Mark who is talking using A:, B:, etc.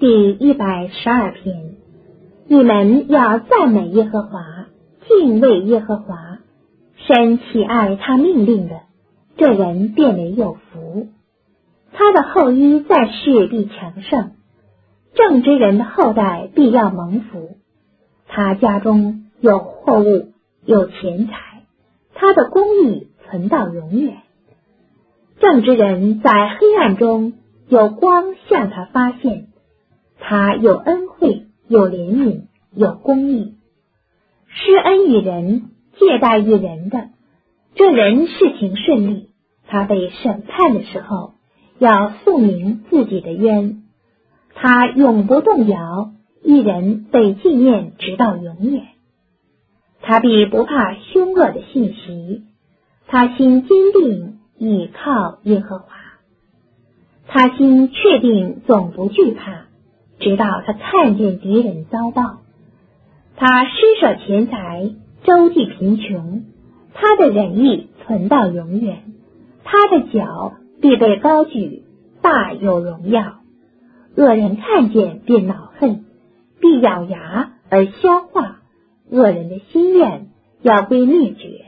A: 第112篇。你们要赞美耶和华，敬畏耶和华，深喜爱他命令的，这人便为有福。他的后裔在世必强盛，正直人的后代必要蒙福。他家中有货物，有钱财，他的公义存到永远。正直人在黑暗中有光向他发现，他有恩惠，有怜悯，有公义，施恩于人，借贷于人的，这人事情顺利。他被审判的时候，要诉明自己的冤。他永不动摇，一人被纪念直到永远。他必不怕凶恶的信息，他心坚定，倚靠耶和华。他心确定，总不惧怕，直到他看见敌人遭报。他施舍钱财，周济贫穷，他的仁义存到永远。他的脚必被高举，大有荣耀。恶人看见便恼恨，必咬牙而消化。恶人的心愿要归灭绝。